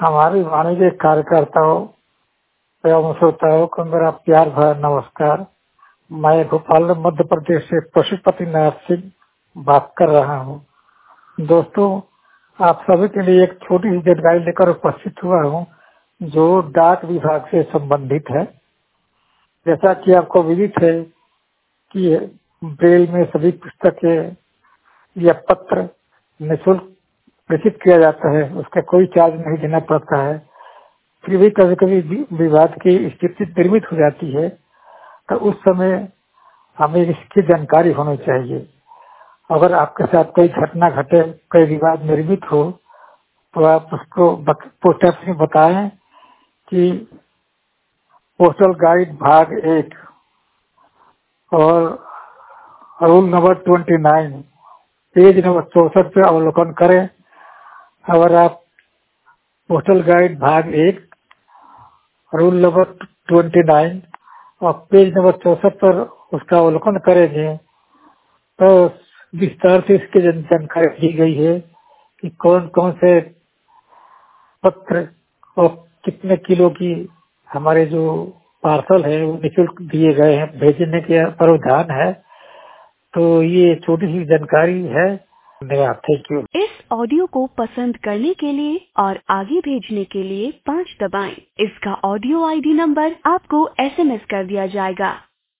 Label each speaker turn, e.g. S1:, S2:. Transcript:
S1: हमारी वाणिज्य कार्यकर्ताओं एवं श्रोताओं को मेरा प्यार भरा नमस्कार। मैं भोपाल मध्य प्रदेश से पशुपति नाथ सिंह बात कर रहा हूँ। दोस्तों, आप सभी के लिए एक छोटी सी जानकारी लेकर उपस्थित हुआ हूँ जो डाक विभाग से संबंधित है। जैसा कि आपको विदित है कि ब्रेल में सभी पुस्तकें या पत्र निःशुल्क प्रेषित किया जाता है, उसका कोई चार्ज नहीं देना पड़ता है। फिर भी कभी कभी विवाद की स्थिति निर्मित हो जाती है, तो उस समय हमें इसकी जानकारी होनी चाहिए। अगर आपके साथ कोई घटना घटे, कोई विवाद निर्मित हो, तो आप उसको पोस्ट ऑफिस में बताएं कि पोस्टल गाइड भाग 1 और रूल नंबर 29 पेज नंबर 64 पे अवलोकन करें। अगर आप पोस्टल गाइड भाग 1 रूल नंबर 29 और पेज नंबर 64 पर उसका अवलोकन करेंगे तो विस्तार से इसकी जानकारी दी गई है कि कौन कौन से पत्र और कितने किलो की हमारे जो पार्सल है वो निःशुल्क दिए गए हैं, भेजने के प्रावधान है। तो ये छोटी सी जानकारी है। धन्यवाद, थैंक यू।
S2: इस ऑडियो को पसंद करने के लिए और आगे भेजने के लिए 5 दबाएं। इसका ऑडियो आईडी नंबर आपको SMS कर दिया जाएगा।